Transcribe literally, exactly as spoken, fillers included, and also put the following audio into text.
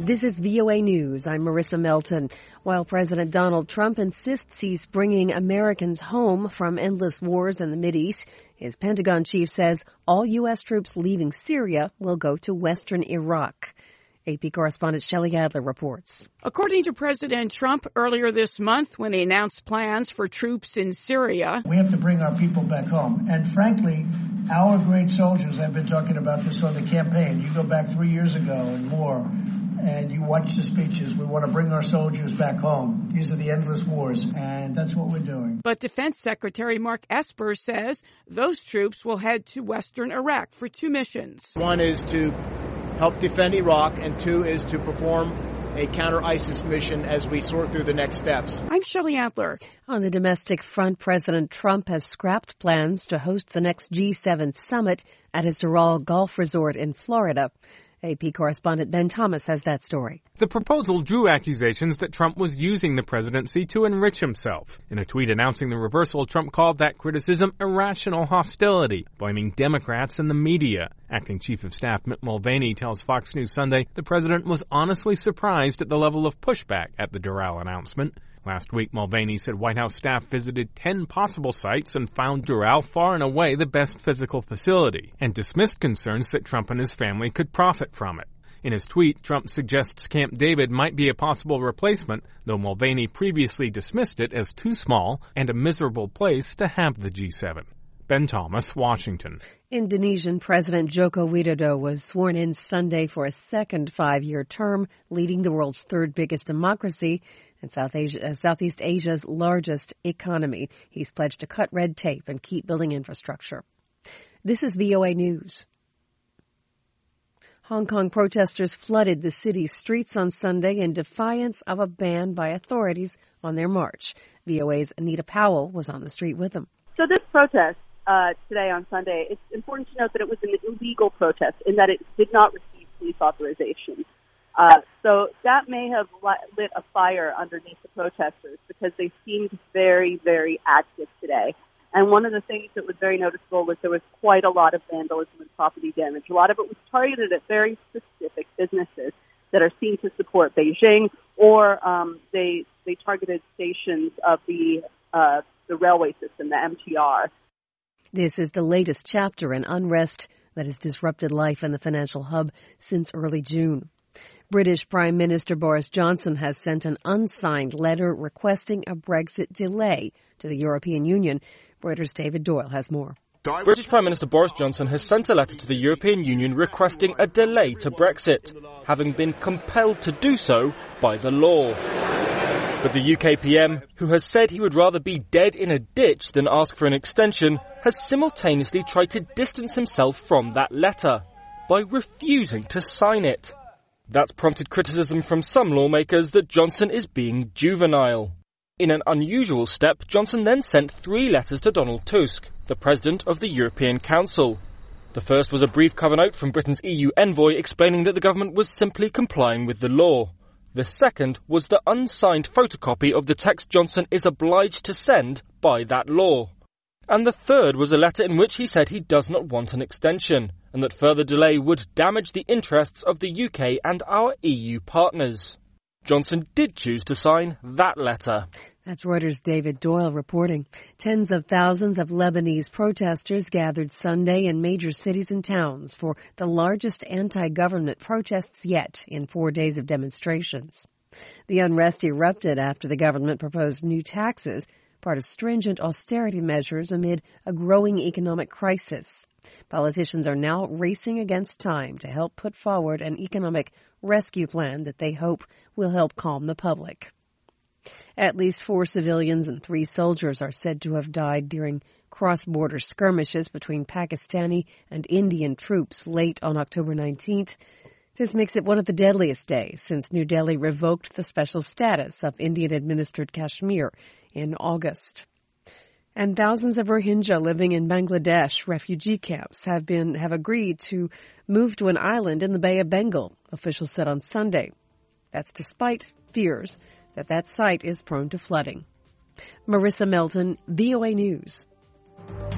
This is V O A News. I'm Marissa Melton. While President Donald Trump insists he's bringing Americans home from endless wars in the Mideast, his Pentagon chief says all U S troops leaving Syria will go to western Iraq. A P correspondent Shelley Adler reports. According to President Trump earlier this month, when he announced plans for troops in Syria, we have to bring our people back home. And frankly, our great soldiers have been talking about this on the campaign. You go back three years ago and more, and you watch the speeches. We want to bring our soldiers back home. These are the endless wars, and that's what we're doing. But Defense Secretary Mark Esper says those troops will head to western Iraq for two missions. One is to help defend Iraq, and two is to perform a counter-ISIS mission as we sort through the next steps. I'm Shelley Adler. On the domestic front, President Trump has scrapped plans to host the next G seven summit at his Doral Golf Resort in Florida. A P correspondent Ben Thomas has that story. The proposal drew accusations that Trump was using the presidency to enrich himself. In a tweet announcing the reversal, Trump called that criticism irrational hostility, blaming Democrats and the media. Acting Chief of Staff Mick Mulvaney tells Fox News Sunday the president was honestly surprised at the level of pushback at the Doral announcement. Last week, Mulvaney said White House staff visited ten possible sites and found Doral far and away the best physical facility, and dismissed concerns that Trump and his family could profit from it. In his tweet, Trump suggests Camp David might be a possible replacement, though Mulvaney previously dismissed it as too small and a miserable place to have the G seven. Ben Thomas, Washington. Indonesian President Joko Widodo was sworn in Sunday for a second five-year term, leading the world's third biggest democracy and South Asia, uh, Southeast Asia's largest economy. He's pledged to cut red tape and keep building infrastructure. This is V O A News. Hong Kong protesters flooded the city's streets on Sunday in defiance of a ban by authorities on their march. V O A's Anita Powell was on the street with them. So this protest uh, today on Sunday, it's important to note that it was an illegal protest in that it did not receive police authorization. Uh, so that may have lit a fire underneath the protesters because they seemed very, very active today. And one of the things that was very noticeable was there was quite a lot of vandalism and property damage. A lot of it was targeted at very specific businesses that are seen to support Beijing, or um, they they targeted stations of the uh, the railway system, the M T R. This is the latest chapter in unrest that has disrupted life in the financial hub since early June. British Prime Minister Boris Johnson has sent an unsigned letter requesting a Brexit delay to the European Union. Reuters' David Doyle has more. British Prime Minister Boris Johnson has sent a letter to the European Union requesting a delay to Brexit, having been compelled to do so by the law. But the U K P M, who has said he would rather be dead in a ditch than ask for an extension, has simultaneously tried to distance himself from that letter by refusing to sign it. That's prompted criticism from some lawmakers that Johnson is being juvenile. In an unusual step, Johnson then sent three letters to Donald Tusk, the President of the European Council. The first was a brief cover note from Britain's E U envoy explaining that the government was simply complying with the law. The second was the unsigned photocopy of the text Johnson is obliged to send by that law. And the third was a letter in which he said he does not want an extension, and that further delay would damage the interests of the U K and our E U partners. Johnson did choose to sign that letter. That's Reuters' David Doyle reporting. Tens of thousands of Lebanese protesters gathered Sunday in major cities and towns for the largest anti-government protests yet in four days of demonstrations. The unrest erupted after the government proposed new taxes, part of stringent austerity measures amid a growing economic crisis. Politicians are now racing against time to help put forward an economic rescue plan that they hope will help calm the public. At least four civilians and three soldiers are said to have died during cross-border skirmishes between Pakistani and Indian troops late on October nineteenth. This makes it one of the deadliest days since New Delhi revoked the special status of Indian-administered Kashmir in August. And thousands of Rohingya living in Bangladesh refugee camps have been have agreed to move to an island in the Bay of Bengal, officials said on Sunday. That's despite fears that that site is prone to flooding. Marissa Melton, V O A News.